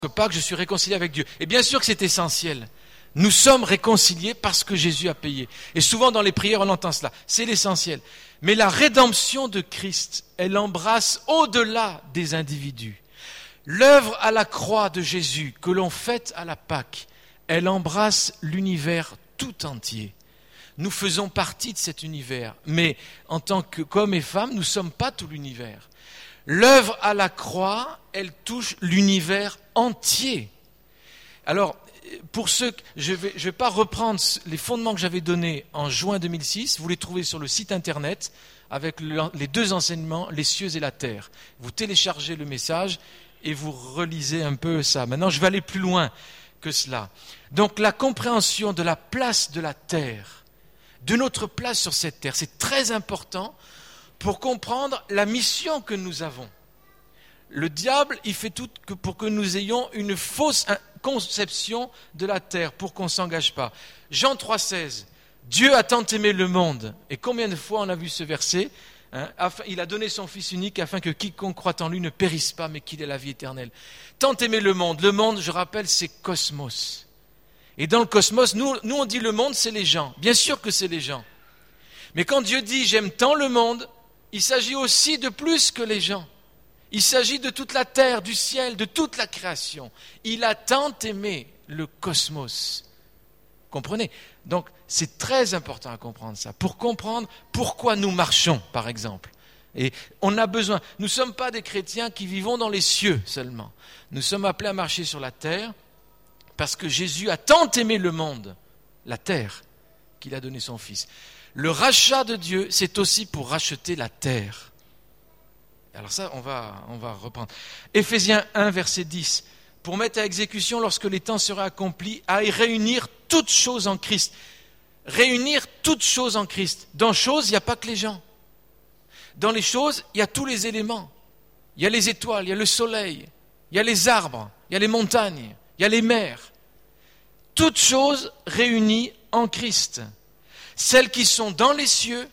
Pâques, je suis réconcilié avec Dieu. Et bien sûr que c'est essentiel. Nous sommes réconciliés parce que Jésus a payé. Et souvent dans les prières, on entend cela. C'est l'essentiel. Mais la rédemption de Christ, elle embrasse au-delà des individus. L'œuvre à la croix de Jésus que l'on fête à la Pâque, elle embrasse l'univers tout entier. Nous faisons partie de cet univers. Mais en tant qu'hommes et femmes, nous ne sommes pas tout l'univers. L'œuvre à la croix, elle touche l'univers entier. Alors, pour ceux, je vais pas reprendre les fondements que j'avais donnés en juin 2006. Vous les trouvez sur le site internet avec les deux enseignements, les cieux et la terre. Vous téléchargez le message et vous relisez un peu ça. Maintenant, je vais aller plus loin que cela. Donc, la compréhension de la place de la terre, de notre place sur cette terre, c'est très important pour comprendre la mission que nous avons. Le diable, il fait tout pour que nous ayons une fausse conception de la terre, pour qu'on ne s'engage pas. Jean 3,16, Dieu a tant aimé le monde. Et combien de fois on a vu ce verset, il a donné son Fils unique afin que quiconque croit en lui ne périsse pas, mais qu'il ait la vie éternelle. Tant aimé le monde. Le monde, je rappelle, c'est cosmos. Et dans le cosmos, nous on dit le monde, c'est les gens. Bien sûr que c'est les gens. Mais quand Dieu dit « j'aime tant le monde », il s'agit aussi de plus que les gens. Il s'agit de toute la terre, du ciel, de toute la création. Il a tant aimé le cosmos. Comprenez ? Donc, c'est très important à comprendre ça. Pour comprendre pourquoi nous marchons, par exemple. Et on a besoin. Nous ne sommes pas des chrétiens qui vivons dans les cieux seulement. Nous sommes appelés à marcher sur la terre parce que Jésus a tant aimé le monde, la terre, qu'il a donné son Fils. Le rachat de Dieu, c'est aussi pour racheter la terre. Alors ça, on va reprendre. Éphésiens 1, verset 10. Pour mettre à exécution, lorsque les temps seraient accomplis, à réunir toutes choses en Christ. Réunir toutes choses en Christ. Dans choses, il n'y a pas que les gens. Dans les choses, il y a tous les éléments. Il y a les étoiles, il y a le soleil, il y a les arbres, il y a les montagnes, il y a les mers. Toutes choses réunies en Christ. Celles qui sont dans les cieux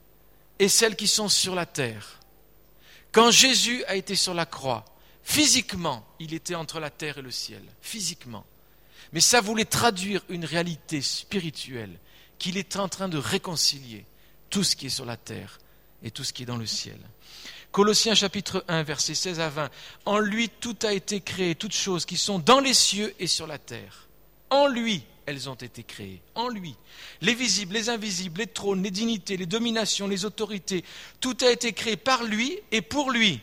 et celles qui sont sur la terre. Quand Jésus a été sur la croix, physiquement, il était entre la terre et le ciel, physiquement. Mais ça voulait traduire une réalité spirituelle qu'il est en train de réconcilier tout ce qui est sur la terre et tout ce qui est dans le ciel. Colossiens chapitre 1, versets 16 à 20. En lui, tout a été créé, toutes choses qui sont dans les cieux et sur la terre. En lui, elles ont été créées, en lui. Les visibles, les invisibles, les trônes, les dignités, les dominations, les autorités, tout a été créé par lui et pour lui.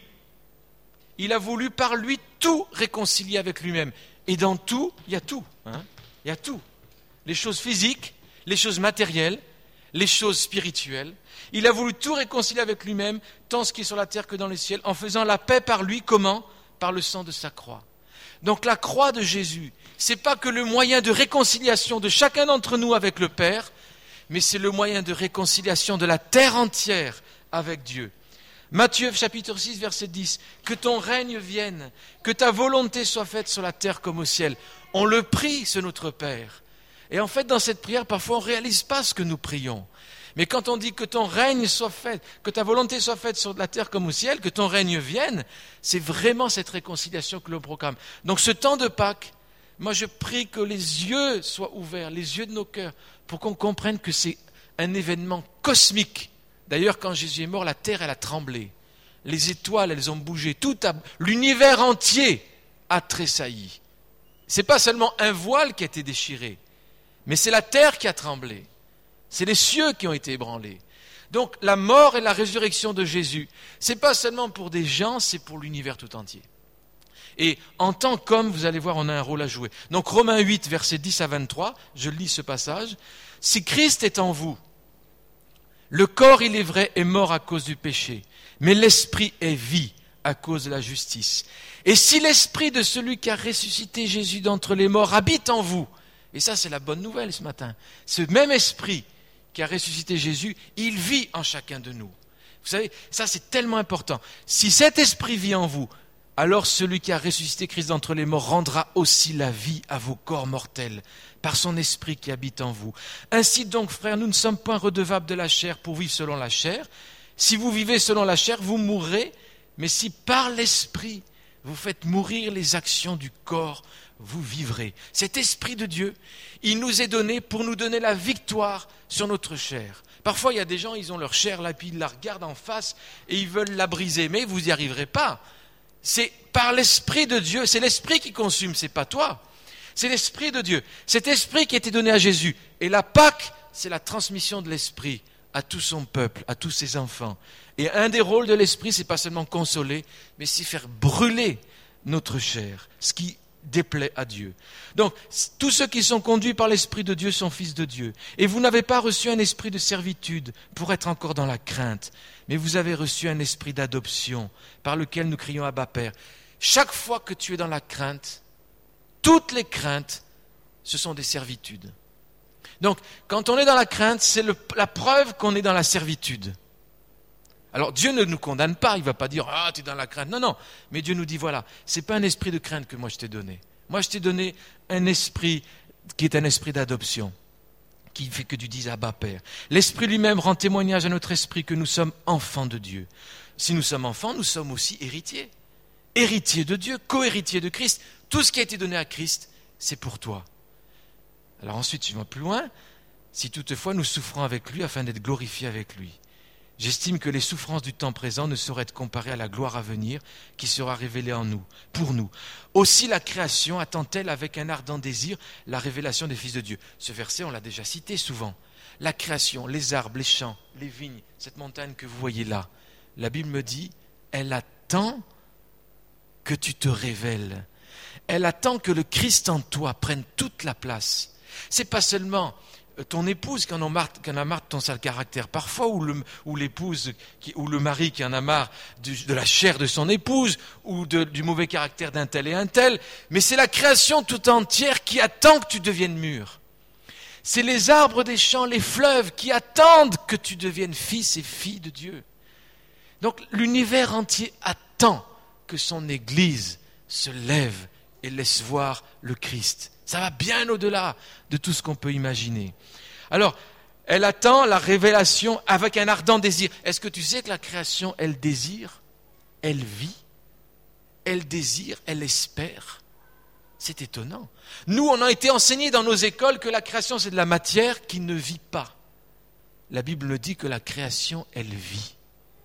Il a voulu par lui tout réconcilier avec lui-même. Et dans tout, il y a tout. Il y a tout. Les choses physiques, les choses matérielles, les choses spirituelles. Il a voulu tout réconcilier avec lui-même, tant ce qui est sur la terre que dans les ciels, en faisant la paix par lui. Comment ? Par le sang de sa croix. Donc la croix de Jésus, c'est pas que le moyen de réconciliation de chacun d'entre nous avec le Père, mais c'est le moyen de réconciliation de la terre entière avec Dieu. Matthieu chapitre 6 verset 10, que ton règne vienne, que ta volonté soit faite sur la terre comme au ciel. On le prie, c'est notre Père. Et en fait, dans cette prière, parfois on ne réalise pas ce que nous prions. Mais quand on dit que ton règne soit fait, que ta volonté soit faite sur la terre comme au ciel, que ton règne vienne, c'est vraiment cette réconciliation que l'on proclame. Donc ce temps de Pâques, moi je prie que les yeux soient ouverts, les yeux de nos cœurs, pour qu'on comprenne que c'est un événement cosmique. D'ailleurs, quand Jésus est mort, la terre, elle a tremblé. Les étoiles, elles ont bougé. L'univers entier a tressailli. Ce n'est pas seulement un voile qui a été déchiré, mais c'est la terre qui a tremblé. C'est les cieux qui ont été ébranlés. Donc, la mort et la résurrection de Jésus, ce n'est pas seulement pour des gens, c'est pour l'univers tout entier. Et en tant qu'homme, vous allez voir, on a un rôle à jouer. Donc, Romains 8, versets 10 à 23, je lis ce passage. « Si Christ est en vous, le corps, il est vrai, est mort à cause du péché, mais l'esprit est vie à cause de la justice. Et si l'esprit de celui qui a ressuscité Jésus d'entre les morts habite en vous, et ça c'est la bonne nouvelle ce matin, ce même esprit qui a ressuscité Jésus, il vit en chacun de nous. Vous savez, ça c'est tellement important. Si cet esprit vit en vous, alors celui qui a ressuscité Christ d'entre les morts rendra aussi la vie à vos corps mortels, par son esprit qui habite en vous. Ainsi donc, frères, nous ne sommes point redevables de la chair pour vivre selon la chair. Si vous vivez selon la chair, vous mourrez, mais si par l'esprit vous faites mourir les actions du corps, vous vivrez. Cet esprit de Dieu, il nous est donné pour nous donner la victoire sur notre chair. Parfois, il y a des gens, ils ont leur chair là, puis ils la regardent en face et ils veulent la briser, mais vous n'y arriverez pas. C'est par l'esprit de Dieu, c'est l'esprit qui consume, c'est pas toi. C'est l'esprit de Dieu. Cet esprit qui a été donné à Jésus. Et la Pâque, c'est la transmission de l'esprit à tout son peuple, à tous ses enfants. Et un des rôles de l'esprit, c'est pas seulement consoler, mais c'est faire brûler notre chair, ce qui déplaît à Dieu. Donc, tous ceux qui sont conduits par l'esprit de Dieu sont fils de Dieu. Et vous n'avez pas reçu un esprit de servitude pour être encore dans la crainte, mais vous avez reçu un esprit d'adoption par lequel nous crions Abba Père. Chaque fois que tu es dans la crainte, toutes les craintes, ce sont des servitudes. Donc, quand on est dans la crainte, c'est la preuve qu'on est dans la servitude. Alors, Dieu ne nous condamne pas, il ne va pas dire « Ah, tu es dans la crainte ». Non, non, mais Dieu nous dit « Voilà, ce n'est pas un esprit de crainte que moi je t'ai donné. Moi, je t'ai donné un esprit qui est un esprit d'adoption, qui fait que tu dises « Abba, Père ». L'Esprit lui-même rend témoignage à notre esprit que nous sommes enfants de Dieu. Si nous sommes enfants, nous sommes aussi héritiers. Héritiers de Dieu, co-héritiers de Christ. Tout ce qui a été donné à Christ, c'est pour toi. Alors ensuite, je vais plus loin. Si toutefois nous souffrons avec lui afin d'être glorifiés avec lui. J'estime que les souffrances du temps présent ne sauraient être comparées à la gloire à venir qui sera révélée en nous, pour nous. Aussi la création attend-elle avec un ardent désir la révélation des fils de Dieu. Ce verset, on l'a déjà cité souvent. La création, les arbres, les champs, les vignes, cette montagne que vous voyez là. La Bible me dit, elle attend que tu te révèles. Elle attend que le Christ en toi prenne toute la place. C'est pas seulement ton épouse qui en a marre de ton sale caractère. Parfois, ou l'épouse, ou le mari qui en a marre de la chair de son épouse, ou du mauvais caractère d'un tel et un tel. Mais c'est la création tout entière qui attend que tu deviennes mûr. C'est les arbres des champs, les fleuves qui attendent que tu deviennes fils et fille de Dieu. Donc, l'univers entier attend que son Église se lève et laisse voir le Christ. Ça va bien au-delà de tout ce qu'on peut imaginer. Alors, elle attend la révélation avec un ardent désir. Est-ce que tu sais que la création, elle désire, elle vit, elle désire, elle espère? C'est étonnant. Nous, on a été enseignés dans nos écoles que la création, c'est de la matière qui ne vit pas. La Bible nous dit que la création, elle vit.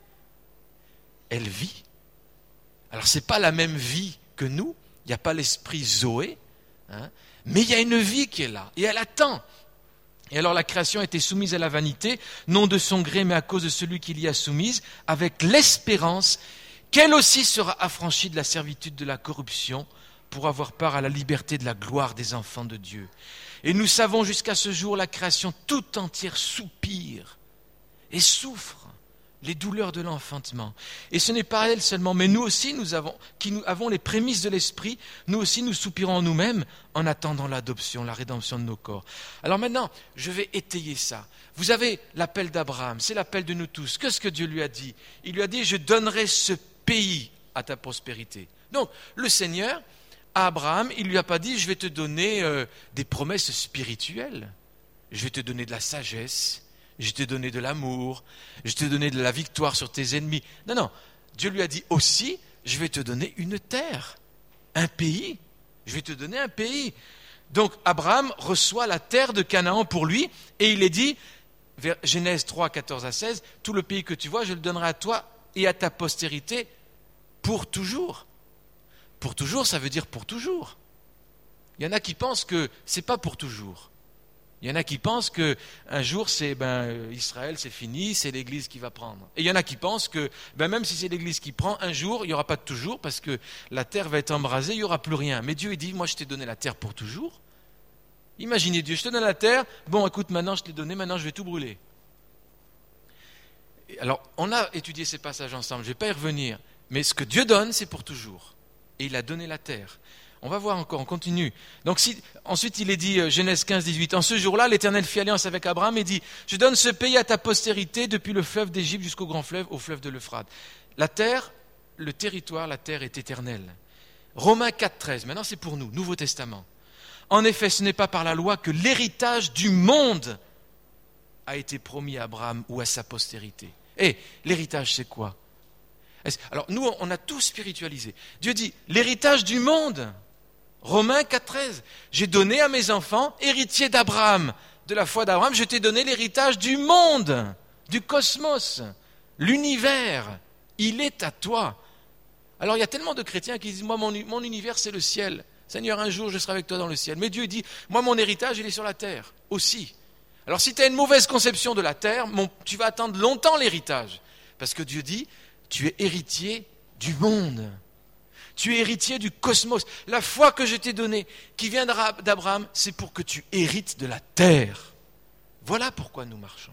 Elle vit. Alors, ce n'est pas la même vie que nous. Il n'y a pas l'esprit Zoé, mais il y a une vie qui est là, et elle attend. Et alors la création a été soumise à la vanité, non de son gré, mais à cause de celui qui l'y a soumise, avec l'espérance qu'elle aussi sera affranchie de la servitude de la corruption, pour avoir part à la liberté de la gloire des enfants de Dieu. Et nous savons jusqu'à ce jour, la création tout entière soupire et souffre les douleurs de l'enfantement. Et ce n'est pas elle seulement, mais nous aussi, nous avons les prémices de l'esprit, nous aussi nous soupirons en nous-mêmes en attendant l'adoption, la rédemption de nos corps. Alors maintenant, je vais étayer ça. Vous avez l'appel d'Abraham, c'est l'appel de nous tous. Qu'est-ce que Dieu lui a dit? Il lui a dit, je donnerai ce pays à ta prospérité. Donc, le Seigneur, à Abraham, il ne lui a pas dit, je vais te donner des promesses spirituelles. Je vais te donner de la sagesse. Je vais te donner de l'amour, je vais te donner de la victoire sur tes ennemis. Non, non, Dieu lui a dit aussi, je vais te donner une terre, un pays. Je vais te donner un pays. Donc Abraham reçoit la terre de Canaan pour lui, et il est dit, vers Genèse 3, 14 à 16, tout le pays que tu vois, je le donnerai à toi et à ta postérité pour toujours. Pour toujours, ça veut dire pour toujours. Il y en a qui pensent que ce n'est pas pour toujours. Il y en a qui pensent qu'un jour, Israël, c'est fini, c'est l'Église qui va prendre. Et il y en a qui pensent que même si c'est l'Église qui prend, un jour, il n'y aura pas de toujours, parce que la terre va être embrasée, il n'y aura plus rien. Mais Dieu, il dit, moi, je t'ai donné la terre pour toujours. Imaginez Dieu, je te donne la terre, bon, écoute, maintenant, je t'ai donné, maintenant, je vais tout brûler. Alors, on a étudié ces passages ensemble, je ne vais pas y revenir, mais ce que Dieu donne, c'est pour toujours. Et il a donné la terre. On va voir encore, on continue. Donc ensuite il est dit, Genèse 15, 18, en ce jour-là, l'Éternel fit alliance avec Abraham et dit, je donne ce pays à ta postérité depuis le fleuve d'Égypte jusqu'au grand fleuve, au fleuve de l'Euphrate. La terre, le territoire, la terre est éternelle. Romains 4, 13, maintenant c'est pour nous, Nouveau Testament. En effet, ce n'est pas par la loi que l'héritage du monde a été promis à Abraham ou à sa postérité. Et l'héritage, c'est quoi? Alors nous, on a tout spiritualisé. Dieu dit, l'héritage du monde, Romains 4,13, j'ai donné à mes enfants, héritiers d'Abraham, de la foi d'Abraham, je t'ai donné l'héritage du monde, du cosmos, l'univers, il est à toi. Alors il y a tellement de chrétiens qui disent, moi mon univers c'est le ciel. Seigneur, un jour je serai avec toi dans le ciel. Mais Dieu dit, moi mon héritage il est sur la terre aussi. Alors si tu as une mauvaise conception de la terre, tu vas attendre longtemps l'héritage. Parce que Dieu dit, tu es héritier du monde. Tu es héritier du cosmos. La foi que je t'ai donnée, qui viendra d'Abraham, c'est pour que tu hérites de la terre. Voilà pourquoi nous marchons.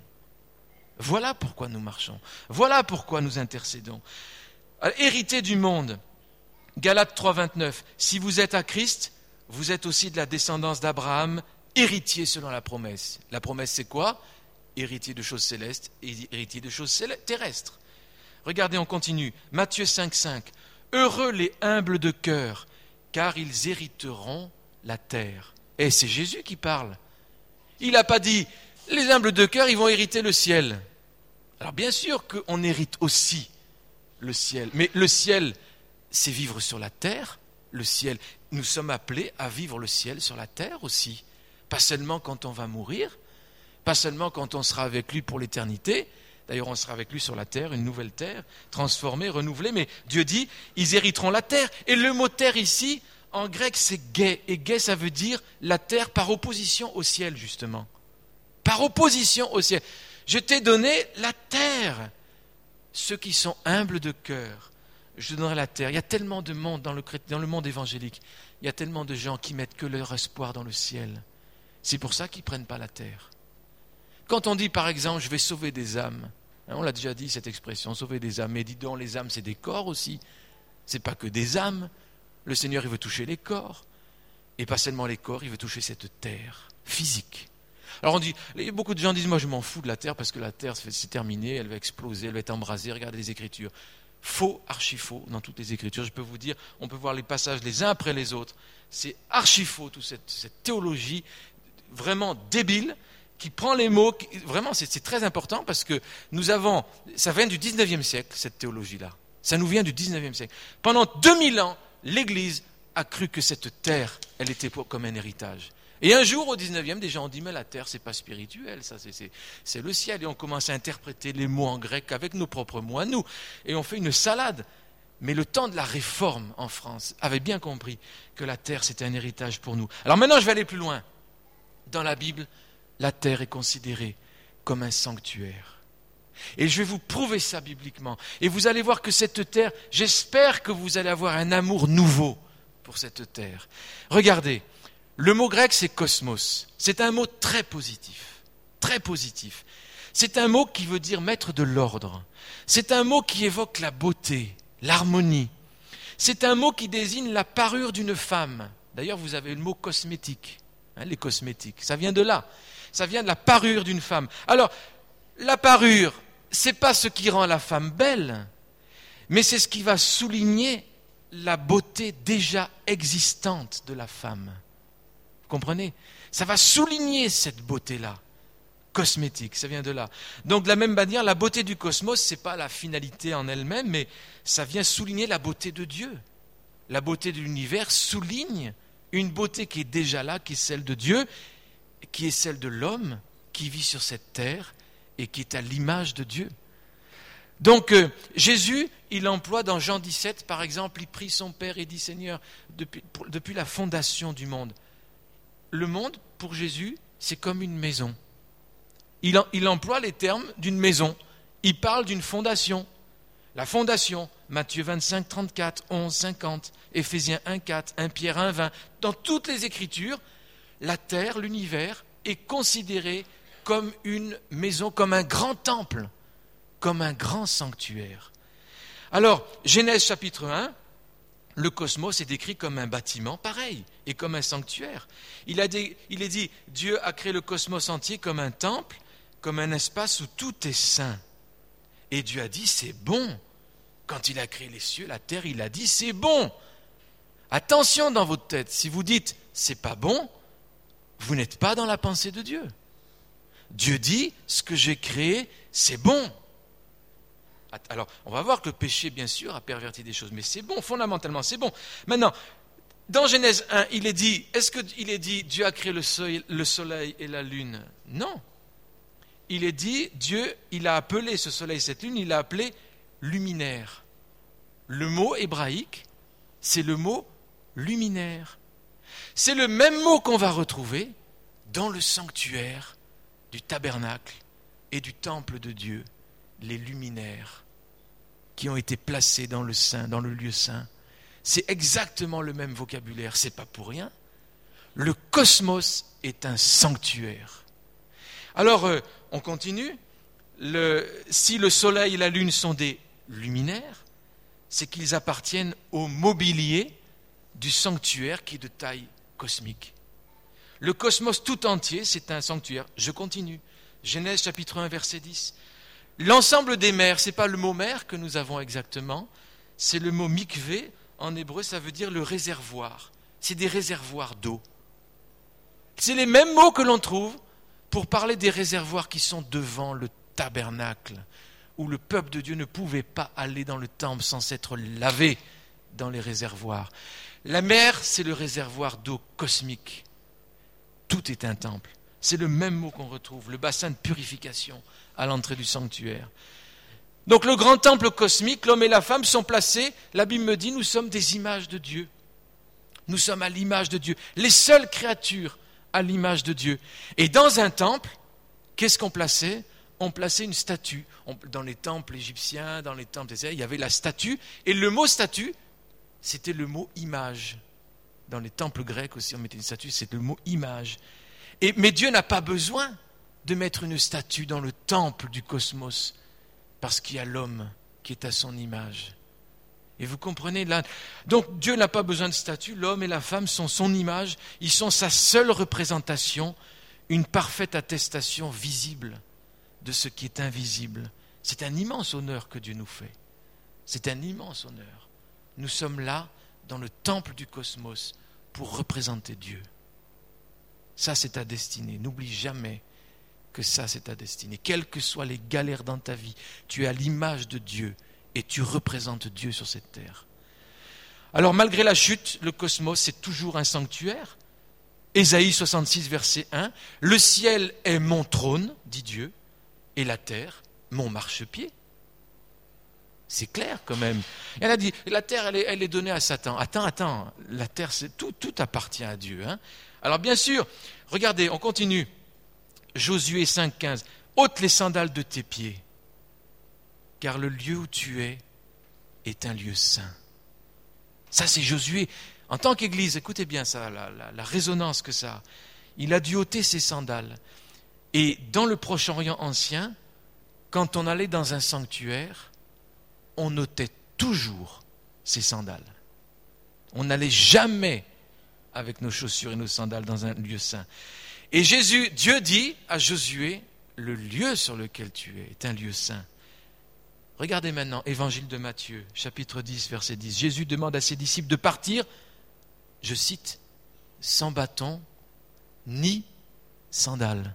Voilà pourquoi nous marchons. Voilà pourquoi nous intercédons. Héritier du monde. Galates 3,29. Si vous êtes à Christ, vous êtes aussi de la descendance d'Abraham, héritier selon la promesse. La promesse, c'est quoi? Héritier de choses célestes et héritier de choses terrestres. Regardez, on continue. Matthieu 5,5. Heureux les humbles de cœur, car ils hériteront la terre. Et c'est Jésus qui parle. Il n'a pas dit, les humbles de cœur, ils vont hériter le ciel. Alors bien sûr qu'on hérite aussi le ciel. Mais le ciel, c'est vivre sur la terre. Le ciel, nous sommes appelés à vivre le ciel sur la terre aussi. Pas seulement quand on va mourir, pas seulement quand on sera avec lui pour l'éternité. D'ailleurs, on sera avec lui sur la terre, une nouvelle terre, transformée, renouvelée. Mais Dieu dit, ils hériteront la terre. Et le mot terre ici, en grec, c'est gay. Et gay, ça veut dire la terre par opposition au ciel, justement. Par opposition au ciel. Je t'ai donné la terre. Ceux qui sont humbles de cœur, je te donnerai la terre. Il y a tellement de monde dans le monde évangélique. Il y a tellement de gens qui mettent que leur espoir dans le ciel. C'est pour ça qu'ils ne prennent pas la terre. Quand on dit, par exemple, je vais sauver des âmes, on l'a déjà dit cette expression, sauver des âmes, mais dis donc, les âmes, c'est des corps aussi. Ce n'est pas que des âmes. Le Seigneur, il veut toucher les corps. Et pas seulement les corps, il veut toucher cette terre physique. Alors on dit, beaucoup de gens disent, moi je m'en fous de la terre parce que la terre, c'est terminé, elle va exploser, elle va être embrasée. Regardez les Écritures. Faux, archi faux, dans toutes les Écritures. Je peux vous dire, on peut voir les passages les uns après les autres. C'est archi faux, toute cette théologie vraiment débile, qui prend les mots, vraiment c'est très important parce que ça vient du 19e siècle, cette théologie-là. Ça nous vient du 19e siècle. Pendant 2000 ans, l'Église a cru que cette terre, elle était comme un héritage. Et un jour, au 19e, des gens ont dit, mais la terre, c'est pas spirituel, ça, c'est le ciel. Et on commence à interpréter les mots en grec avec nos propres mots à nous. Et on fait une salade. Mais le temps de la réforme en France avait bien compris que la terre, c'était un héritage pour nous. Alors maintenant, je vais aller plus loin. Dans la Bible, la terre est considérée comme un sanctuaire. Et je vais vous prouver ça bibliquement. Et vous allez voir que cette terre, j'espère que vous allez avoir un amour nouveau pour cette terre. Regardez, le mot grec c'est cosmos. C'est un mot très positif. Très positif. C'est un mot qui veut dire mettre de l'ordre. C'est un mot qui évoque la beauté, l'harmonie. C'est un mot qui désigne la parure d'une femme. D'ailleurs, vous avez le mot cosmétique. Les cosmétiques, ça vient de là. Ça vient de la parure d'une femme. Alors, la parure, c'est pas ce qui rend la femme belle, mais c'est ce qui va souligner la beauté déjà existante de la femme. Vous comprenez? Ça va souligner cette beauté-là. Cosmétique, ça vient de là. Donc, de la même manière, la beauté du cosmos, c'est pas la finalité en elle-même, mais ça vient souligner la beauté de Dieu. La beauté de l'univers souligne une beauté qui est déjà là, qui est celle de Dieu, qui est celle de l'homme, qui vit sur cette terre et qui est à l'image de Dieu. Donc Jésus, il emploie dans Jean 17, par exemple, il prie son Père et dit, Seigneur, depuis la fondation du monde. Le monde, pour Jésus, c'est comme une maison. Il emploie les termes d'une maison. Il parle d'une fondation. La fondation, Matthieu 25, 34, 11, 50, Éphésiens 1, 4, 1 Pierre 1, 20. Dans toutes les Écritures, la terre, l'univers, est considéré comme une maison, comme un grand temple, comme un grand sanctuaire. Alors, Genèse chapitre 1, le cosmos est décrit comme un bâtiment pareil et comme un sanctuaire. Il est dit, Dieu a créé le cosmos entier comme un temple, comme un espace où tout est saint. Et Dieu a dit, c'est bon. Quand il a créé les cieux, la terre, il a dit, c'est bon. Attention dans votre tête, si vous dites, c'est pas bon, vous n'êtes pas dans la pensée de Dieu. Dieu dit, ce que j'ai créé, c'est bon. Alors, on va voir que le péché, bien sûr, a perverti des choses, mais c'est bon, fondamentalement, c'est bon. Maintenant, dans Genèse 1, il est dit, est-ce qu'il est dit Dieu a créé le soleil et la lune? Non. Il est dit, Dieu, il a appelé ce soleil et cette lune, il l'a appelé luminaire. Le mot hébraïque, c'est le mot luminaire. C'est le même mot qu'on va retrouver dans le sanctuaire du tabernacle et du temple de Dieu, les luminaires qui ont été placés dans le saint, dans le lieu saint. C'est exactement le même vocabulaire, c'est pas pour rien. Le cosmos est un sanctuaire. Alors, on continue. Si le soleil et la lune sont des luminaires, c'est qu'ils appartiennent au mobilier du sanctuaire qui est de taille cosmique. Le cosmos tout entier, c'est un sanctuaire. Je continue. Genèse chapitre 1, verset 10. L'ensemble des mers, ce n'est pas le mot mer que nous avons exactement, c'est le mot mikvé. En hébreu, ça veut dire le réservoir. C'est des réservoirs d'eau. C'est les mêmes mots que l'on trouve pour parler des réservoirs qui sont devant le tabernacle, où le peuple de Dieu ne pouvait pas aller dans le temple sans s'être lavé dans les réservoirs. La mer, c'est le réservoir d'eau cosmique. Tout est un temple. C'est le même mot qu'on retrouve, le bassin de purification à l'entrée du sanctuaire. Donc le grand temple cosmique, l'homme et la femme sont placés, la Bible me dit, nous sommes des images de Dieu. Nous sommes à l'image de Dieu, les seules créatures à l'image de Dieu. Et dans un temple, qu'est-ce qu'on plaçait? On plaçait une statue. Dans les temples égyptiens, dans les temples, il y avait la statue, et le mot statue, c'était le mot image. Dans les temples grecs aussi, on mettait une statue, c'est le mot image. Mais Dieu n'a pas besoin de mettre une statue dans le temple du cosmos, parce qu'il y a l'homme qui est à son image. Et vous comprenez là, donc Dieu n'a pas besoin de statue, l'homme et la femme sont son image, ils sont sa seule représentation, une parfaite attestation visible de ce qui est invisible. C'est un immense honneur que Dieu nous fait. C'est un immense honneur. Nous sommes là, dans le temple du cosmos, pour représenter Dieu. Ça, c'est ta destinée. N'oublie jamais que ça, c'est ta destinée. Quelles que soient les galères dans ta vie, tu es à l'image de Dieu et tu représentes Dieu sur cette terre. Alors, malgré la chute, le cosmos, c'est toujours un sanctuaire. Ésaïe 66, verset 1. Le ciel est mon trône, dit Dieu, et la terre, mon marchepied. C'est clair quand même. Elle a dit, la terre, elle est donnée à Satan. Attends, la terre, tout appartient à Dieu. Hein. Alors bien sûr, regardez, on continue. Josué 5,15. Ôte les sandales de tes pieds, car le lieu où tu es est un lieu saint. Ça, c'est Josué. En tant qu'Église, écoutez bien ça, la résonance que ça a. Il a dû ôter ses sandales. Et dans le Proche-Orient ancien, quand on allait dans un sanctuaire, on ôtait toujours ses sandales. On n'allait jamais avec nos chaussures et nos sandales dans un lieu saint. Et Dieu dit à Josué, le lieu sur lequel tu es est un lieu saint. Regardez maintenant, Évangile de Matthieu, chapitre 10, verset 10. Jésus demande à ses disciples de partir, je cite, sans bâton ni sandales.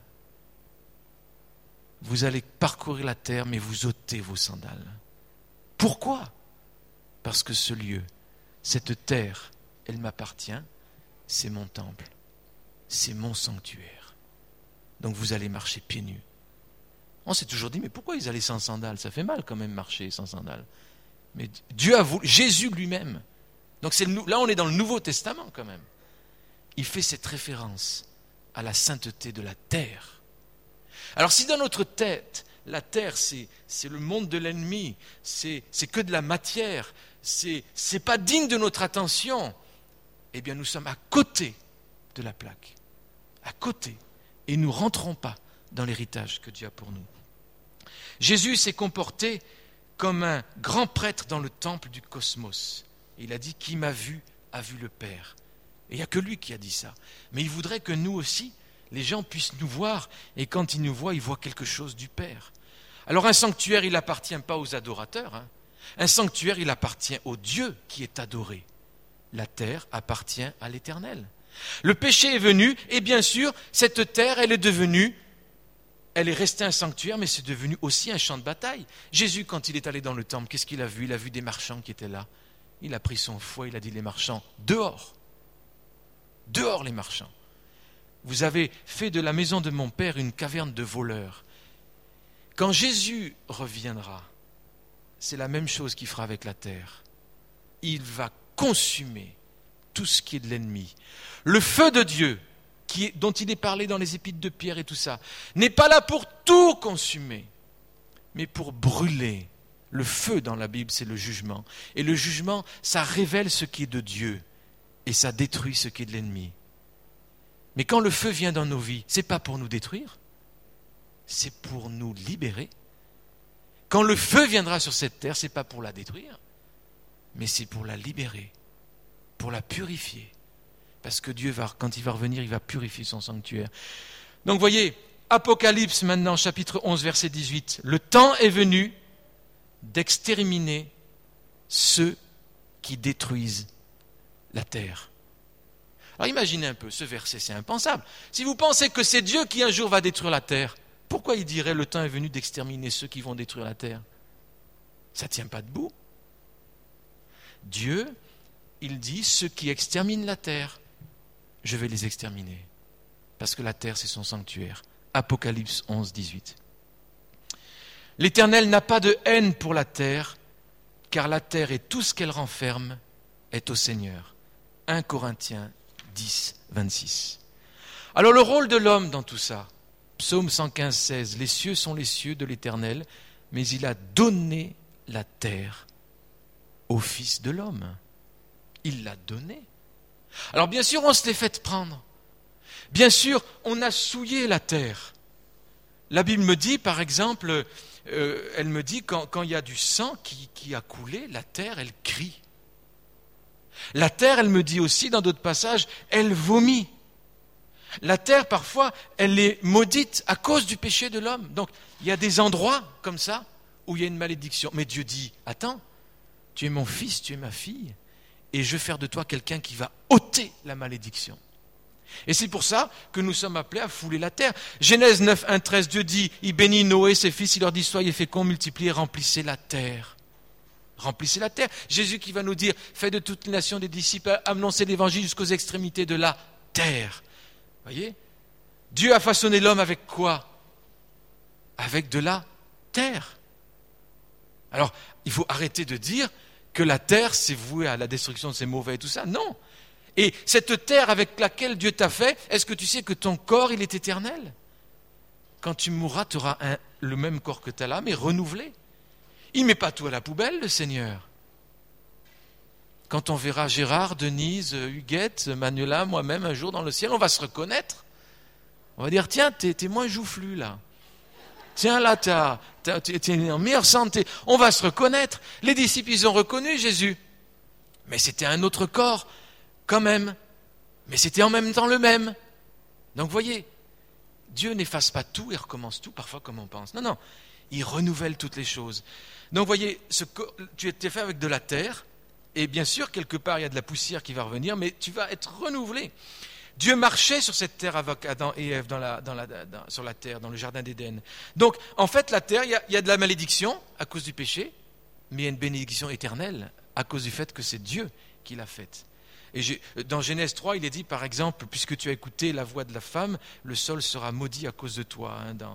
Vous allez parcourir la terre, mais vous ôtez vos sandales. Pourquoi? Parce que ce lieu, cette terre, elle m'appartient, c'est mon temple, c'est mon sanctuaire. Donc vous allez marcher pieds nus. On s'est toujours dit, mais pourquoi ils allaient sans sandales? Ça fait mal quand même marcher sans sandales. Mais Dieu a voulu, Jésus lui-même. Donc là on est dans le Nouveau Testament quand même. Il fait cette référence à la sainteté de la terre. Alors si dans notre tête, la terre c'est le monde de l'ennemi, c'est que de la matière, c'est pas digne de notre attention, eh bien nous sommes à côté de la plaque. À côté. Et nous ne rentrons pas dans l'héritage que Dieu a pour nous. Jésus s'est comporté comme un grand prêtre dans le temple du cosmos. Il a dit, qui m'a vu a vu le Père. Et il n'y a que lui qui a dit ça. Mais il voudrait que nous aussi, les gens puissent nous voir, et quand ils nous voient, ils voient quelque chose du Père. Alors un sanctuaire, il n'appartient pas aux adorateurs. Hein. Un sanctuaire, il appartient au Dieu qui est adoré. La terre appartient à l'Éternel. Le péché est venu, et bien sûr, cette terre, elle est devenue elle est restée un sanctuaire, mais c'est devenu aussi un champ de bataille. Jésus, quand il est allé dans le temple, qu'est-ce qu'il a vu? Il a vu des marchands qui étaient là. Il a pris son fouet, il a dit les marchands, dehors. Dehors les marchands. Vous avez fait de la maison de mon père une caverne de voleurs. Quand Jésus reviendra, c'est la même chose qu'il fera avec la terre. Il va consumer tout ce qui est de l'ennemi. Le feu de Dieu, dont il est parlé dans les épîtres de Pierre et tout ça, n'est pas là pour tout consumer, mais pour brûler. Le feu dans la Bible, c'est le jugement. Et le jugement, ça révèle ce qui est de Dieu et ça détruit ce qui est de l'ennemi. Mais quand le feu vient dans nos vies, ce n'est pas pour nous détruire, c'est pour nous libérer. Quand le feu viendra sur cette terre, ce n'est pas pour la détruire, mais c'est pour la libérer, pour la purifier. Parce que Dieu, quand il va revenir, il va purifier son sanctuaire. Donc voyez, Apocalypse maintenant, chapitre 11, verset 18. Le temps est venu d'exterminer ceux qui détruisent la terre. Alors imaginez un peu, ce verset, c'est impensable. Si vous pensez que c'est Dieu qui un jour va détruire la terre, pourquoi il dirait le temps est venu d'exterminer ceux qui vont détruire la terre? Ça ne tient pas debout. Dieu, il dit, ceux qui exterminent la terre, je vais les exterminer. Parce que la terre, c'est son sanctuaire. Apocalypse 11, 18. L'Éternel n'a pas de haine pour la terre, car la terre et tout ce qu'elle renferme est au Seigneur. 1 Corinthiens 10, 26. Alors le rôle de l'homme dans tout ça, Psaume 115, 16, les cieux sont les cieux de l'Éternel, mais il a donné la terre au Fils de l'homme. Il l'a donnée. Alors bien sûr, on se l'est fait prendre. Bien sûr, on a souillé la terre. La Bible me dit, par exemple, elle me dit, quand il y a du sang qui a coulé, la terre, elle crie. La terre, elle me dit aussi, dans d'autres passages, elle vomit. La terre, parfois, elle est maudite à cause du péché de l'homme. Donc, il y a des endroits comme ça où il y a une malédiction. Mais Dieu dit, attends, tu es mon fils, tu es ma fille, et je vais faire de toi quelqu'un qui va ôter la malédiction. Et c'est pour ça que nous sommes appelés à fouler la terre. Genèse 9, 1, 13, Dieu dit, il bénit Noé, ses fils, il leur dit, soyez féconds, multipliez, remplissez la terre. Remplissez la terre. Jésus qui va nous dire, faites de toutes les nations des disciples, annoncez l'évangile jusqu'aux extrémités de la terre. Voyez ? Dieu a façonné l'homme avec quoi ? Avec de la terre. Alors, il faut arrêter de dire que la terre, c'est voué à la destruction, c'est mauvais et tout ça. Non. Et cette terre avec laquelle Dieu t'a fait, est-ce que tu sais que ton corps, il est éternel ? Quand tu mourras, tu auras le même corps que tu as là, mais renouvelé. Il ne met pas tout à la poubelle, le Seigneur. Quand on verra Gérard, Denise, Huguette, Manuela, moi-même, un jour dans le ciel, on va se reconnaître. On va dire, tiens, t'es moins joufflu, là. Tiens, là, t'es en meilleure santé. On va se reconnaître. Les disciples, ils ont reconnu Jésus. Mais c'était un autre corps, quand même. Mais c'était en même temps le même. Donc, vous voyez, Dieu n'efface pas tout et recommence tout, parfois comme on pense. Non, non, il renouvelle toutes les choses. Donc, vous voyez, tu es fait avec de la terre, et bien sûr, quelque part, il y a de la poussière qui va revenir, mais tu vas être renouvelé. Dieu marchait sur cette terre avec Adam et Ève sur la terre, dans le jardin d'Éden. Donc, en fait, la terre, il y a de la malédiction à cause du péché, mais il y a une bénédiction éternelle à cause du fait que c'est Dieu qui l'a faite. Et dans Genèse 3, il est dit, par exemple, puisque tu as écouté la voix de la femme, le sol sera maudit à cause de toi.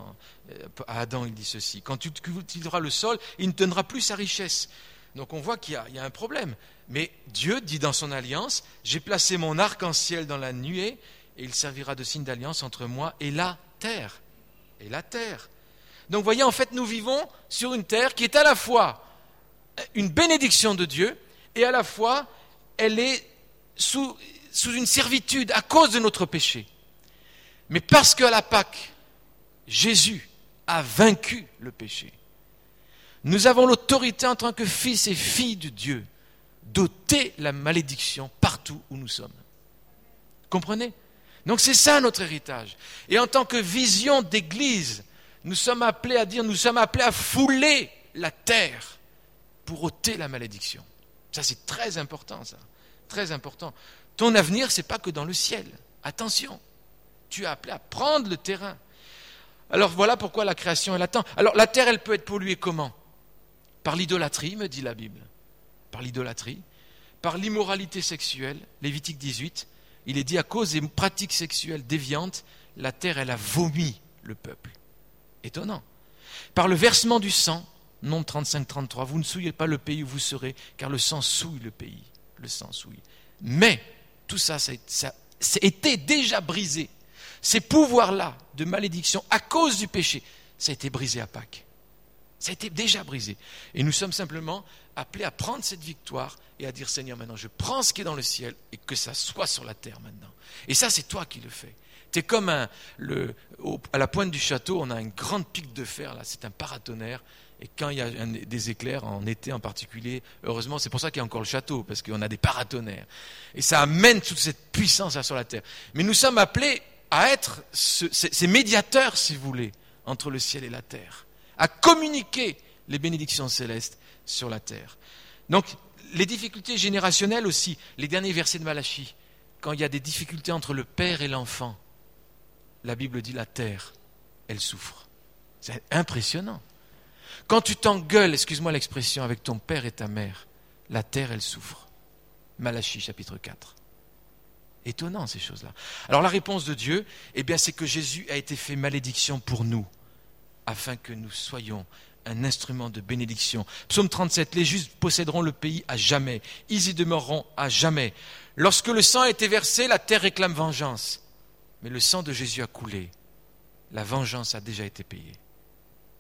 À Adam, il dit ceci. Quand tu cultiveras le sol, il ne te donnera plus sa richesse. Donc on voit qu'il y a un problème. Mais Dieu dit dans son alliance, j'ai placé mon arc-en-ciel dans la nuée, et il servira de signe d'alliance entre moi et la terre. Et la terre. Donc vous voyez, en fait, nous vivons sur une terre qui est à la fois une bénédiction de Dieu, et à la fois, elle est sous une servitude à cause de notre péché. Mais parce qu'à la Pâque, Jésus a vaincu le péché, nous avons l'autorité en tant que fils et filles de Dieu d'ôter la malédiction partout où nous sommes. Comprenez ? Donc c'est ça notre héritage. Et en tant que vision d'église, nous sommes appelés à fouler la terre pour ôter la malédiction. Ça c'est très important, ça. Très important. Ton avenir, c'est pas que dans le ciel. Attention, tu es appelé à prendre le terrain. Alors voilà pourquoi la création elle attend. Alors la terre, elle peut être polluée comment? Par l'idolâtrie, me dit la Bible. Par l'idolâtrie, par l'immoralité sexuelle. Lévitique 18, il est dit à cause des pratiques sexuelles déviantes, la terre, elle a vomi le peuple. Étonnant. Par le versement du sang, Nombre 35-33, vous ne souillez pas le pays où vous serez, car le sang souille le pays. Le sang souille. Mais tout ça était déjà brisé. Ces pouvoirs-là de malédiction à cause du péché, ça a été brisé à Pâques. Ça a été déjà brisé. Et nous sommes simplement appelés à prendre cette victoire et à dire Seigneur, maintenant je prends ce qui est dans le ciel et que ça soit sur la terre maintenant. Et ça, c'est toi qui le fais. Tu es comme à la pointe du château, on a une grande pique de fer, là, c'est un paratonnerre. Et quand il y a des éclairs, en été en particulier, heureusement, c'est pour ça qu'il y a encore le château, parce qu'on a des paratonnerres. Et ça amène toute cette puissance là sur la terre. Mais nous sommes appelés à être ces médiateurs, si vous voulez, entre le ciel et la terre, à communiquer les bénédictions célestes sur la terre. Donc, les difficultés générationnelles aussi, les derniers versets de Malachie, quand il y a des difficultés entre le père et l'enfant, la Bible dit la terre, elle souffre. C'est impressionnant. Quand tu t'engueules, excuse-moi l'expression, avec ton père et ta mère, la terre, elle souffre. Malachie, chapitre 4. Étonnant, ces choses-là. Alors la réponse de Dieu, eh bien, c'est que Jésus a été fait malédiction pour nous, afin que nous soyons un instrument de bénédiction. Psaume 37, les justes posséderont le pays à jamais. Ils y demeureront à jamais. Lorsque le sang a été versé, la terre réclame vengeance. Mais le sang de Jésus a coulé. La vengeance a déjà été payée. Comprenez ?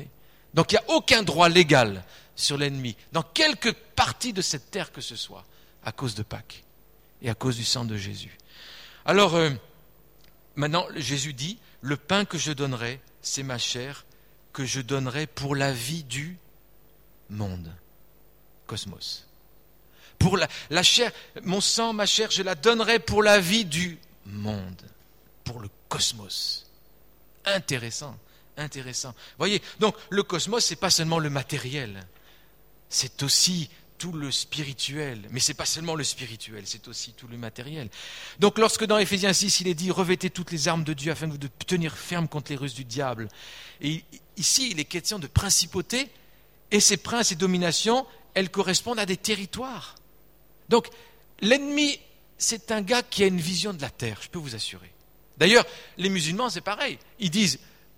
Donc il n'y a aucun droit légal sur l'ennemi, dans quelque partie de cette terre que ce soit, à cause de Pâques et à cause du sang de Jésus. Alors, maintenant, Jésus dit, le pain que je donnerai, c'est ma chair, que je donnerai pour la vie du monde. Cosmos. Pour la chair, mon sang, ma chair, je la donnerai pour la vie du monde, pour le cosmos. Intéressant. Voyez, donc le cosmos, c'est pas seulement le matériel, c'est aussi tout le spirituel. Mais c'est pas seulement le spirituel, c'est aussi tout le matériel. Donc lorsque dans Éphésiens 6, il est dit, revêtez toutes les armes de Dieu afin de tenir ferme contre les ruses du diable. Et ici, il est question de principauté, et ces princes et dominations, elles correspondent à des territoires. Donc l'ennemi, c'est un gars qui a une vision de la terre, je peux vous assurer. D'ailleurs, les musulmans, c'est pareil. Ils disent,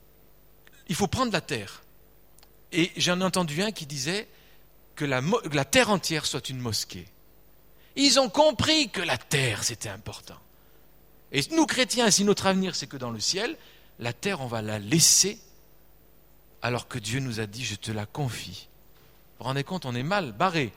il faut prendre la terre. Et j'en ai entendu un qui disait que la terre entière soit une mosquée. Ils ont compris que la terre, c'était important. Et nous, chrétiens, si notre avenir, c'est que dans le ciel, la terre, on va la laisser, alors que Dieu nous a dit, je te la confie. Vous vous rendez compte, on est mal barré.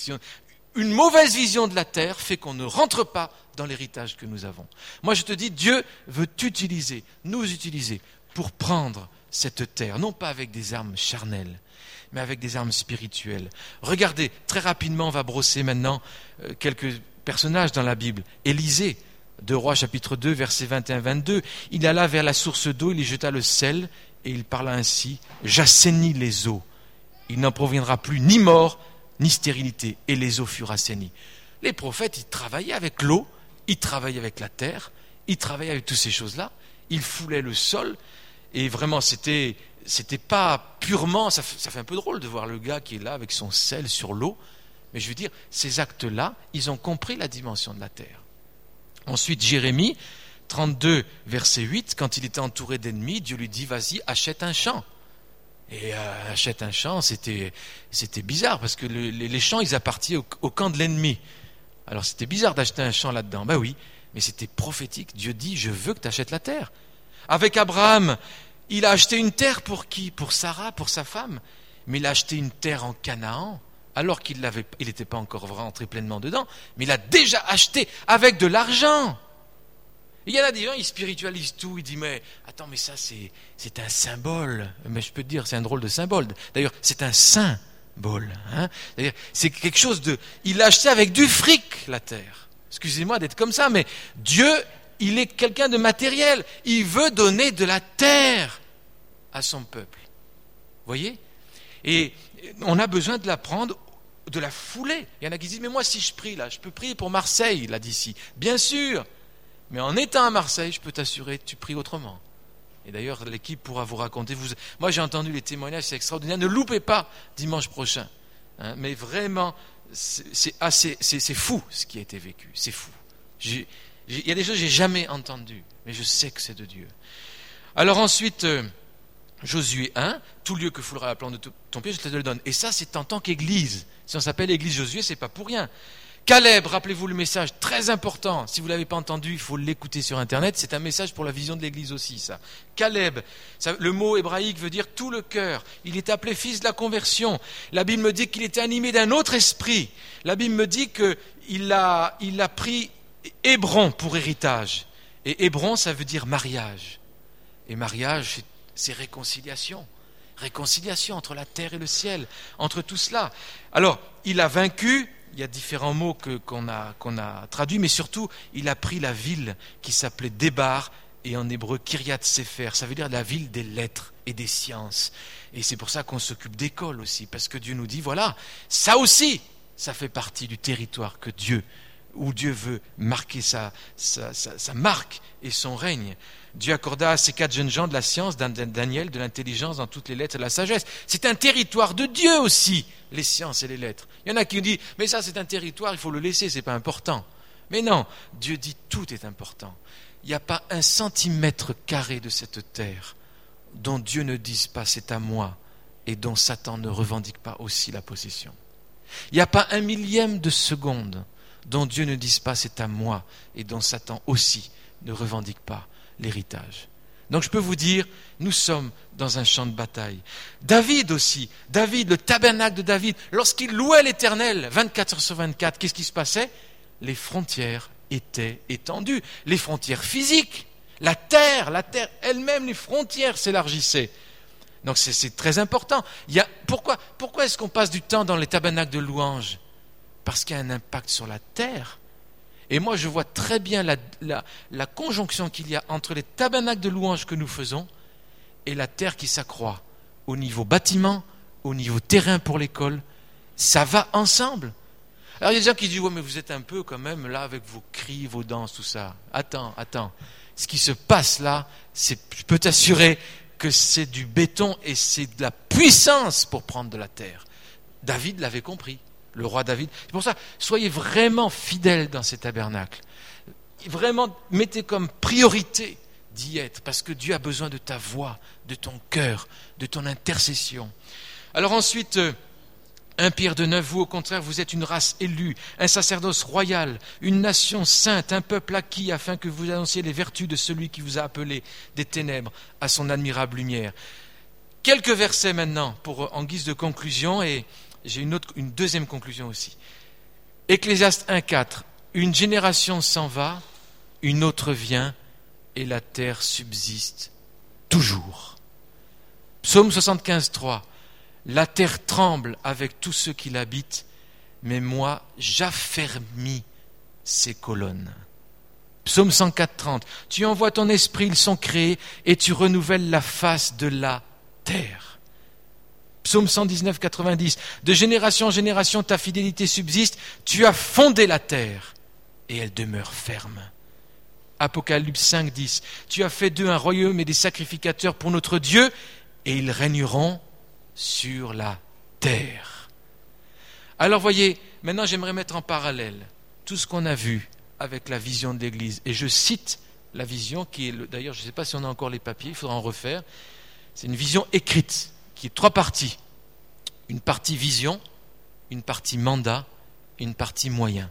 Une mauvaise vision de la terre fait qu'on ne rentre pas dans l'héritage que nous avons. Moi, je te dis, Dieu veut t'utiliser, nous utiliser, pour prendre cette terre, non pas avec des armes charnelles, mais avec des armes spirituelles. Regardez, très rapidement, on va brosser maintenant quelques personnages dans la Bible. Élisée, 2 Rois chapitre 2, versets 21-22, il alla vers la source d'eau, il y jeta le sel, et il parla ainsi, j'assainis les eaux. Il n'en proviendra plus ni mort, ni stérilité, et les eaux furent assainies. Les prophètes, ils travaillaient avec l'eau, ils travaillaient avec la terre, ils travaillaient avec toutes ces choses-là, ils foulaient le sol, et vraiment, c'était pas purement... Ça fait un peu drôle de voir le gars qui est là avec son sel sur l'eau. Mais je veux dire, ces actes-là, ils ont compris la dimension de la terre. Ensuite, Jérémie, 32, verset 8, quand il était entouré d'ennemis, Dieu lui dit, vas-y, achète un champ. Et achète un champ, c'était bizarre, parce que les champs, ils appartenaient au camp de l'ennemi. Alors c'était bizarre d'acheter un champ là-dedans. Ben oui, mais c'était prophétique. Dieu dit, je veux que tu achètes la terre. Avec Abraham, il a acheté une terre pour qui ? Pour Sarah, pour sa femme. Mais il a acheté une terre en Canaan, alors qu'il n'était pas encore rentré pleinement dedans, mais il a déjà acheté avec de l'argent. Il y en a des gens, ils spiritualisent tout, ils disent, mais attends, mais ça c'est un symbole. Mais je peux te dire, c'est un drôle de symbole. D'ailleurs, c'est un symbole. C'est-à-dire, c'est quelque chose de... Il a acheté avec du fric, la terre. Excusez-moi d'être comme ça, mais Dieu... Il est quelqu'un de matériel. Il veut donner de la terre à son peuple. Vous voyez ? Et on a besoin de la prendre, de la fouler. Il y en a qui disent, mais moi si je prie là, je peux prier pour Marseille, là d'ici. Bien sûr. Mais en étant à Marseille, je peux t'assurer que tu pries autrement. Et d'ailleurs, l'équipe pourra vous raconter. Moi, j'ai entendu les témoignages, c'est extraordinaire. Ne loupez pas dimanche prochain. Mais vraiment, c'est fou ce qui a été vécu. C'est fou. Il y a des choses que j'ai jamais entendues, mais je sais que c'est de Dieu. Alors ensuite, Josué 1, tout lieu que foulera la plante de ton pied, je te le donne. Et ça, c'est en tant qu'église. Si on s'appelle église Josué, c'est pas pour rien. Caleb, rappelez-vous le message, très important. Si vous ne l'avez pas entendu, il faut l'écouter sur Internet. C'est un message pour la vision de l'église aussi, ça. Caleb, le mot hébraïque veut dire tout le cœur. Il est appelé fils de la conversion. La Bible me dit qu'il était animé d'un autre esprit. La Bible me dit qu'il a pris Hébron pour héritage. Et Hébron, ça veut dire mariage. Et mariage, c'est réconciliation. Réconciliation entre la terre et le ciel, entre tout cela. Alors, il a vaincu. Il y a différents mots qu'on a traduits, mais surtout, il a pris la ville qui s'appelait Débar, et en hébreu, Kiryat Sefer. Ça veut dire la ville des lettres et des sciences. Et c'est pour ça qu'on s'occupe d'école aussi, parce que Dieu nous dit, voilà, ça aussi, ça fait partie du territoire où Dieu veut marquer sa marque et son règne. Dieu accorda à ces 4 jeunes gens de la science, Daniel, de l'intelligence dans toutes les lettres et de la sagesse. C'est un territoire de Dieu aussi, les sciences et les lettres. Il y en a qui disent, mais ça c'est un territoire, il faut le laisser, c'est pas important. Mais non, Dieu dit tout est important. Il n'y a pas 1 centimètre carré de cette terre dont Dieu ne dise pas c'est à moi et dont Satan ne revendique pas aussi la possession. Il n'y a pas 1 millième de seconde dont Dieu ne dise pas c'est à moi et dont Satan aussi ne revendique pas l'héritage. Donc je peux vous dire, nous sommes dans un champ de bataille. David aussi, le tabernacle de David, lorsqu'il louait l'Éternel 24 heures sur 24, qu'est-ce qui se passait? Les frontières étaient étendues, les frontières physiques, la terre elle-même, les frontières s'élargissaient. Donc c'est très important. Pourquoi est-ce qu'on passe du temps dans les tabernacles de louange? Parce qu'il y a un impact sur la terre. Et moi, je vois très bien la conjonction qu'il y a entre les tabernacles de louange que nous faisons et la terre qui s'accroît. Au niveau bâtiment, au niveau terrain pour l'école, ça va ensemble. Alors il y a des gens qui disent, ouais, mais vous êtes un peu quand même là avec vos cris, vos danses, tout ça. Attends. Ce qui se passe là, je peux t'assurer que c'est du béton et c'est de la puissance pour prendre de la terre. David l'avait compris. Le roi David. C'est pour ça, soyez vraiment fidèles dans ces tabernacles. Vraiment, mettez comme priorité d'y être, parce que Dieu a besoin de ta voix, de ton cœur, de ton intercession. Alors ensuite, 1 Pierre 2,9, vous au contraire, vous êtes une race élue, un sacerdoce royal, une nation sainte, un peuple acquis, afin que vous annonciez les vertus de celui qui vous a appelé des ténèbres à son admirable lumière. Quelques versets maintenant, en guise de conclusion, et j'ai une deuxième conclusion aussi. Ecclésiaste 1,4. Une génération s'en va, une autre vient, et la terre subsiste toujours. Psaume 75,3. La terre tremble avec tous ceux qui l'habitent, mais moi j'affermis ses colonnes. Psaume 104,30. Tu envoies ton esprit, ils sont créés, et tu renouvelles la face de la terre. Psaume 119, 90. De génération en génération, ta fidélité subsiste. Tu as fondé la terre et elle demeure ferme. Apocalypse 5, 10. Tu as fait d'eux un royaume et des sacrificateurs pour notre Dieu et ils régneront sur la terre. Alors voyez, maintenant j'aimerais mettre en parallèle tout ce qu'on a vu avec la vision de l'Église. Et je cite la vision qui est, d'ailleurs je ne sais pas si on a encore les papiers, il faudra en refaire. C'est une vision écrite qui est 3 parties. Une partie vision, une partie mandat, une partie moyen.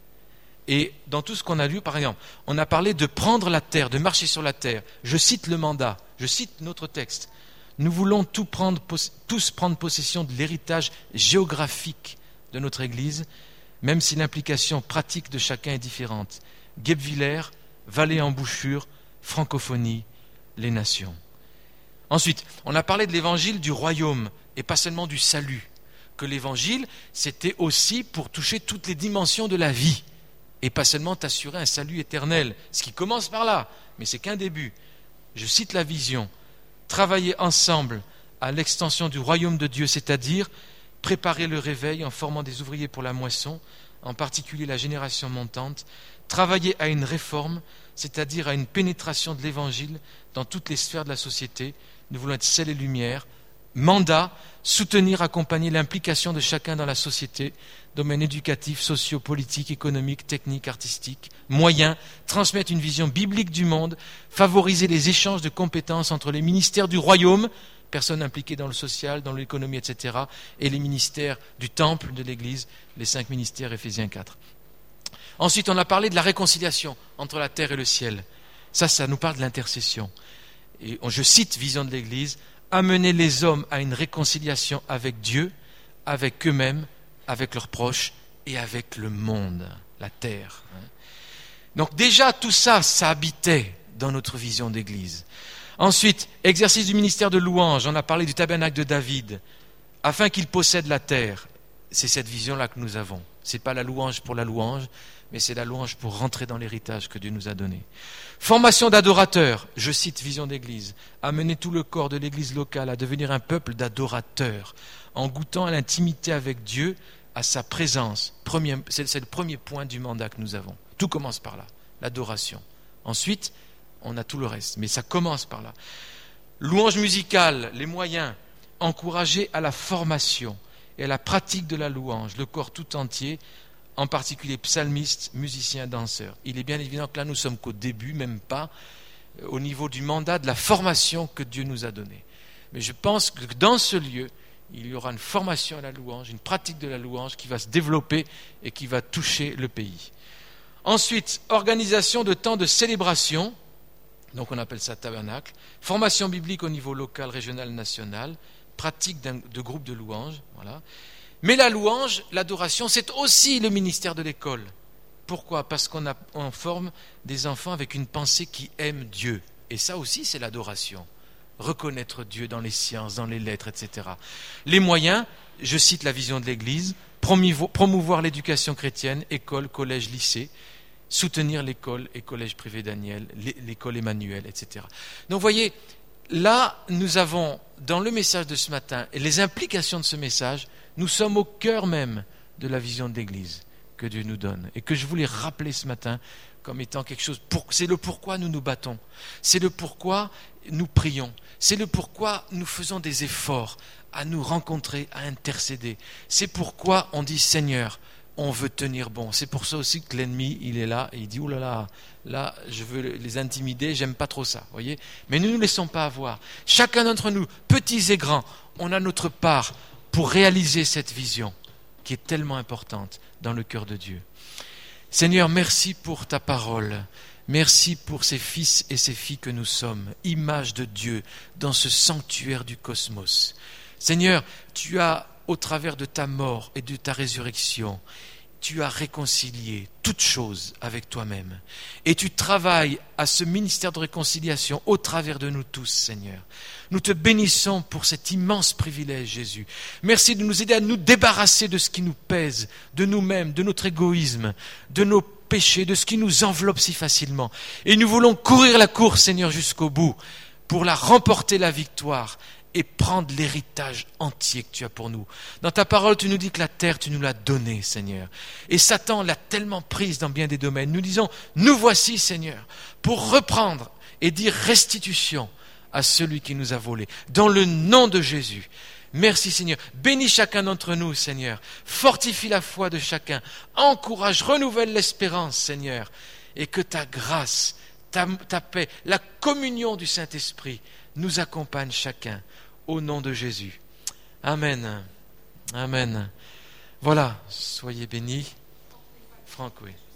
Et dans tout ce qu'on a lu, par exemple, on a parlé de prendre la terre, de marcher sur la terre. Je cite le mandat, je cite notre texte. Nous voulons tous prendre possession de l'héritage géographique de notre Église, même si l'implication pratique de chacun est différente. Guebwiller, Vallée-Embouchure, francophonie, les nations. Ensuite, on a parlé de l'évangile du royaume et pas seulement du salut. Que l'évangile, c'était aussi pour toucher toutes les dimensions de la vie et pas seulement t'assurer un salut éternel. Ce qui commence par là, mais c'est qu'un début. Je cite la vision. Travailler ensemble à l'extension du royaume de Dieu, c'est-à-dire préparer le réveil en formant des ouvriers pour la moisson, en particulier la génération montante, travailler à une réforme, c'est-à-dire à une pénétration de l'Évangile dans toutes les sphères de la société. Nous voulons être sel et lumière. Mandat, soutenir, accompagner l'implication de chacun dans la société, domaine éducatif, socio-politique, économique, technique, artistique. Moyen, transmettre une vision biblique du monde, favoriser les échanges de compétences entre les ministères du royaume, personnes impliquées dans le social, dans l'économie, etc., et les ministères du temple, de l'Église, les 5 ministères, Éphésiens 4. Ensuite, on a parlé de la réconciliation entre la terre et le ciel. Ça nous parle de l'intercession. Et je cite Vision de l'Église, amener les hommes à une réconciliation avec Dieu, avec eux-mêmes, avec leurs proches et avec le monde, la terre. Donc déjà, tout ça, ça habitait dans notre vision d'Église. Ensuite, exercice du ministère de louange, on a parlé du tabernacle de David, afin qu'il possède la terre. C'est cette vision-là que nous avons. Ce n'est pas la louange pour la louange, mais c'est la louange pour rentrer dans l'héritage que Dieu nous a donné. Formation d'adorateurs, je cite Vision d'Église, amener tout le corps de l'Église locale à devenir un peuple d'adorateurs, en goûtant à l'intimité avec Dieu, à sa présence. C'est le premier point du mandat que nous avons. Tout commence par là, l'adoration. Ensuite, on a tout le reste, mais ça commence par là. Louange musicale, les moyens, encourager à la formation et à la pratique de la louange, le corps tout entier, en particulier psalmistes, musiciens, danseurs. Il est bien évident que là, nous sommes qu'au début, même pas au niveau du mandat de la formation que Dieu nous a donnée. Mais je pense que dans ce lieu, il y aura une formation à la louange, une pratique de la louange qui va se développer et qui va toucher le pays. Ensuite, organisation de temps de célébration, donc on appelle ça tabernacle, formation biblique au niveau local, régional, national, pratique de groupes de louange, voilà. Mais la louange, l'adoration, c'est aussi le ministère de l'école. Pourquoi ? Parce on forme des enfants avec une pensée qui aime Dieu. Et ça aussi, c'est l'adoration. Reconnaître Dieu dans les sciences, dans les lettres, etc. Les moyens, je cite la vision de l'Église, promouvoir l'éducation chrétienne, école, collège, lycée, soutenir l'école et collège privé Daniel, l'école Emmanuel, etc. Donc vous voyez, là, nous avons, dans le message de ce matin, et les implications de ce message, nous sommes au cœur même de la vision de l'Église que Dieu nous donne et que je voulais rappeler ce matin comme étant quelque chose. C'est le pourquoi nous nous battons, c'est le pourquoi nous prions, c'est le pourquoi nous faisons des efforts à nous rencontrer, à intercéder. C'est pourquoi on dit Seigneur, on veut tenir bon. C'est pour ça aussi que l'ennemi, il est là et il dit, oh là, je veux les intimider, j'aime pas trop ça, voyez. Mais ne nous laissons pas avoir. Chacun d'entre nous, petits et grands, on a notre part pour réaliser cette vision qui est tellement importante dans le cœur de Dieu. Seigneur, merci pour ta parole. Merci pour ces fils et ces filles que nous sommes, images de Dieu dans ce sanctuaire du cosmos. Seigneur, tu as, au travers de ta mort et de ta résurrection, tu as réconcilié toutes choses avec toi-même. Et tu travailles à ce ministère de réconciliation au travers de nous tous, Seigneur. Nous te bénissons pour cet immense privilège, Jésus. Merci de nous aider à nous débarrasser de ce qui nous pèse, de nous-mêmes, de notre égoïsme, de nos péchés, de ce qui nous enveloppe si facilement. Et nous voulons courir la course, Seigneur, jusqu'au bout, pour la remporter la victoire et prendre l'héritage entier que tu as pour nous. Dans ta parole, tu nous dis que la terre, tu nous l'as donnée, Seigneur. Et Satan l'a tellement prise dans bien des domaines. Nous disons, nous voici, Seigneur, pour reprendre et dire restitution à celui qui nous a volé. Dans le nom de Jésus. Merci, Seigneur. Bénis chacun d'entre nous, Seigneur. Fortifie la foi de chacun. Encourage, renouvelle l'espérance, Seigneur. Et que ta grâce, ta paix, la communion du Saint-Esprit nous accompagne chacun. Au nom de Jésus. Amen. Amen. Voilà, soyez bénis. Franck, oui.